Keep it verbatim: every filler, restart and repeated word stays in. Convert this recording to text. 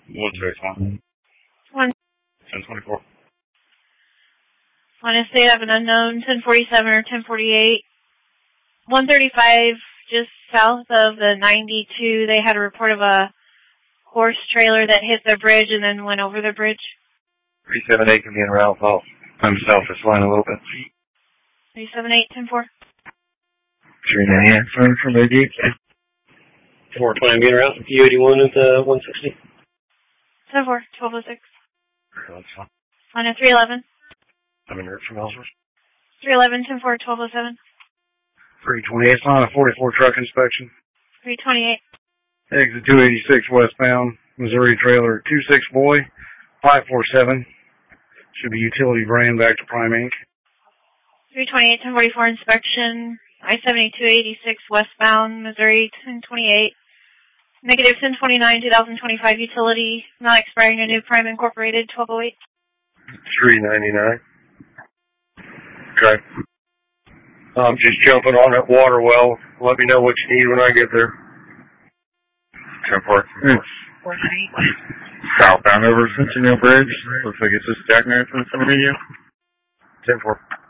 One six one. One. Ten twenty four. On a state of an unknown, ten forty-seven or ten forty-eight. one thirty-five, just south of the ninety-two, they had a report of a horse trailer that hit the bridge and then went over the bridge. three seven eight can be in route off. I'm south this line a little bit. three seven eight, ten four. three ninety-eight, phone from eighty-eight. four twenty being around U eighty-one at uh, one sixty. ten four, twelve oh six. That's fine. On a three eleven. I'm in route from Ellsworth. three eleven, ten four, twelve oh seven. three twenty-eight, it's on a forty-four truck inspection. three twenty-eight. Exit two eighty-six westbound, Missouri trailer two six boy, five four seven. Should be utility brand back to Prime Inc. three twenty-eight, ten forty-four inspection, I seventy-two eighty-six westbound, Missouri ten twenty-eight. Negative ten twenty-nine, twenty twenty-five utility, not expiring a new Prime Incorporated, twelve oh eight. three ninety-nine. Okay. I'm just jumping on that water well. Let me know what you need when I get there. ten four. Southbound over Centennial Bridge. Looks like it's just jackknife from some of you. ten four.